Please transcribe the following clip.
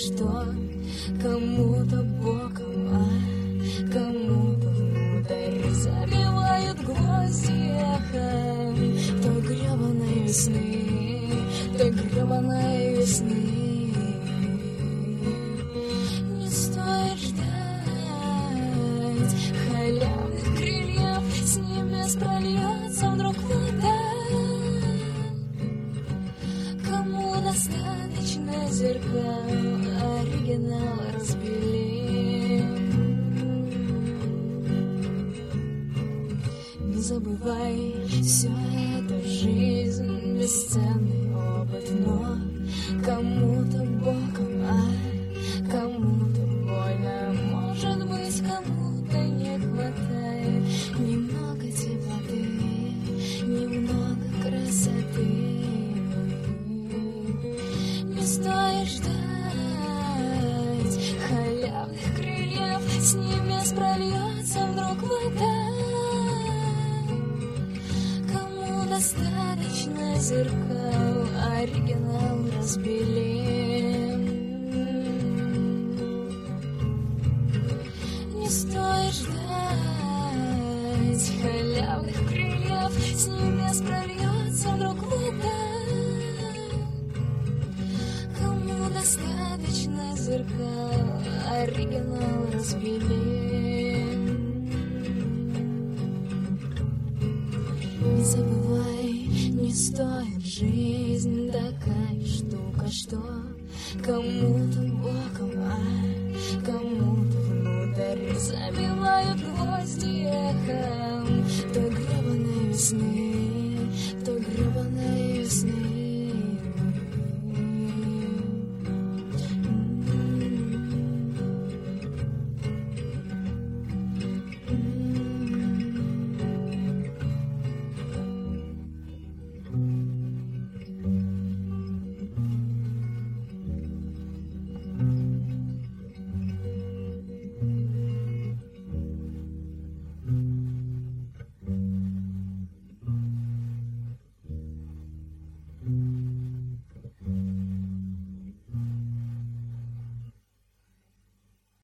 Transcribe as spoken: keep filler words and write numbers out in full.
что кому-то боком, а кому-то внутрь забивают гвозди эхом той гребаной весны, той гребаной весны. Не стоит ждать халявных крыльев, с небес прольется вдруг вода. Кому достаточно зеркал, оригинал разбили. Не забывай, все это жизнь, бесценный опыт, но кому-то боком, а кому-то больно. Может быть, кому-то не хватает немного теплоты, немного красоты. Не стоит ждать халявных крыльев, с небес прольется вдруг вода. Кому достаточно зеркал, оригинал разбили. Не стоит ждать халявных крыльев, с небес прольется вдруг вода. Кому достаточно зеркал, оригинал разбили. Не забывай, не стоит жизнь такая штука, что кому-то боком, а кому-то внутрь забивают гвозди эхом той гребаной весны.